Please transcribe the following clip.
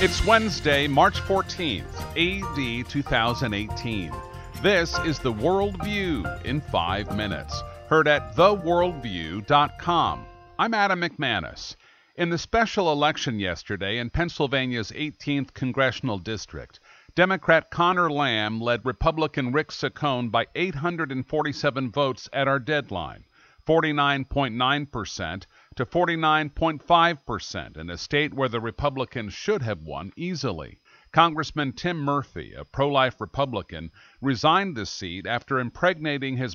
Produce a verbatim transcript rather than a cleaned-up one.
It's Wednesday, March fourteenth, A D two thousand eighteen. This is The World View in five minutes, heard at the world view dot com. I'm Adam McManus. In the special election yesterday in Pennsylvania's eighteenth Congressional District, Democrat Connor Lamb led Republican Rick Saccone by eight hundred forty-seven votes at our deadline, forty-nine point nine percent to forty-nine point five percent, in a state where the Republicans should have won easily. Congressman Tim Murphy, a pro-life Republican, resigned the seat after impregnating his